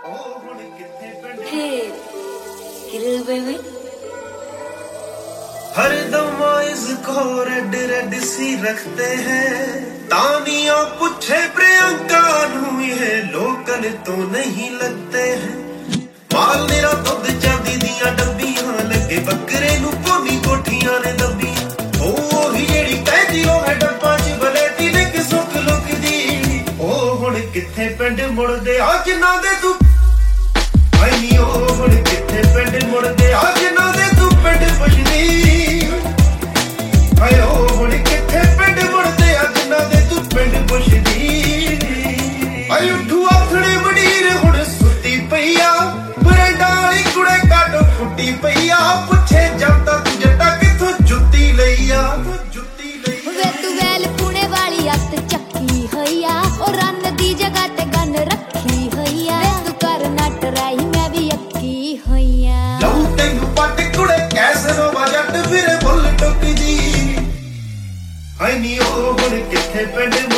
Hey, little baby. हर दम इसको red red सी रखते हैं तानिया पूछे प्रियंका नू ये लोकल तो नहीं लगते हैं माल मेरा दुध चांदी दिया डब्बियां लगे बकरे नू कोनी कोठियां ने दब्बी ओ ही जेड़ी कहदी ओ है डब्बा च बलेती ने कि सुख लुक दी ओ हुण किथे पिंड मुड़दे आ जिन्ना दे तू आई नी ओ हुण किथे पिंड मुड़दे आ जिन्ना दे तू पिंड पुछदी आयो हुण किथे पिंड मुड़दे आ जिन्ना दे तू पिंड पुछदी आई उठू आथड़ी मडीर हुण सुती पईया बरंडा वाली कुड़े काटो फुੱਟੀ पईया पुछे ਜਾਂਦਾ ਤੂੰ ਜੱਟਾ ਕਿੱਥੋਂ ਜੁੱਤੀ ਲਈਆ ਵੇ ਤੂੰ ਵੈਲ ਪੁਣੇ ਵਾਲੀ ਅੱਤ ਚੱਕੀ ਹੋਈਆ ਉਹ ਰੰਨ ਦੀ ਜਗ੍ਹਾ ਤੇ ਗੰਨ ਰੱਖੀ ਹੋਈਆ ਵੇ ਤੂੰ ਕਰ ਨਾ ਟਰਾਈ ਮੈਂ ਵੀ ਅੱਕੀ ਹੋਈਆ ਲਊ ਤੈਨੂੰ ਪੱਟ ਕੁੜੇ ਕੈਸਰੋ ਜੱਟ ਫਿਰੇ ਬੁੱਲ ਟੁੱਕਦੀ ਆਈ ਨੀ ਉਹ ਹੁਣ ਕਿੱਥੇ ਪਿੰਡ